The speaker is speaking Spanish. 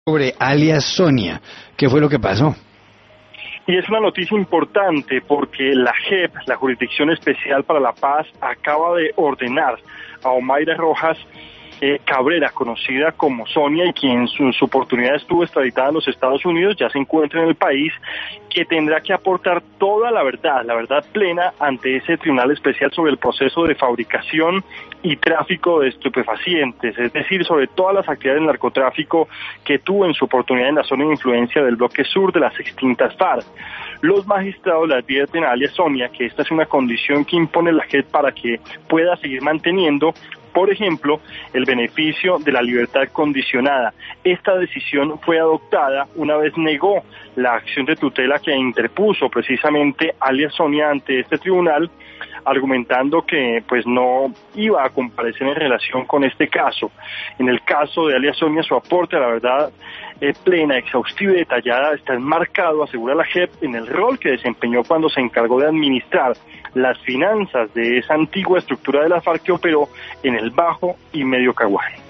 Sobre alias Sonia, ¿qué fue lo que pasó? Y es una noticia importante porque la JEP, la Jurisdicción Especial para la Paz, acaba de ordenar a Omaira Rojas Cabrera, conocida como Sonia, y quien en su oportunidad estuvo extraditada en los Estados Unidos, ya se encuentra en el país, que tendrá que aportar toda la verdad plena ante ese tribunal especial sobre el proceso de fabricación y tráfico de estupefacientes, es decir, sobre todas las actividades del narcotráfico que tuvo en su oportunidad en la zona de influencia del bloque sur de las extintas FARC. Los magistrados le advierten a alias Sonia que esta es una condición que impone la JEP para que pueda seguir manteniendo, por ejemplo, el beneficio de la libertad condicionada. Esta decisión fue adoptada una vez negó la acción de tutela que interpuso precisamente alias Sonia ante este tribunal, argumentando que pues no iba a comparecer en relación con este caso. En el caso de alias Sonia, su aporte a la verdad plena, exhaustiva y detallada está enmarcado, asegura la JEP, en el rol que desempeñó cuando se encargó de administrar las finanzas de esa antigua estructura de la FARC que operó en el Bajo y Medio Caguán.